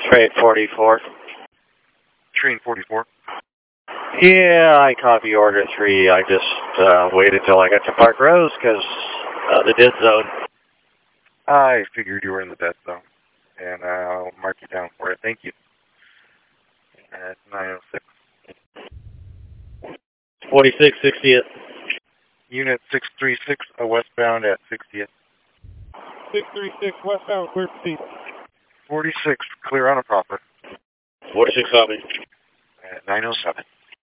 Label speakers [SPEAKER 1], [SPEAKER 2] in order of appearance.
[SPEAKER 1] Train 44.
[SPEAKER 2] Train 44.
[SPEAKER 1] Yeah, I copy order 3. I just waited till I got to Park Rose because the dead zone.
[SPEAKER 2] I figured you were in the dead zone, and I'll mark you down for it. Thank you. At 906.
[SPEAKER 1] 46, 60th.
[SPEAKER 2] Unit 636, westbound at 60th.
[SPEAKER 3] 636 westbound, clear to proceed.
[SPEAKER 2] 46, clear on a proper.
[SPEAKER 1] 46 copy.
[SPEAKER 2] At 907.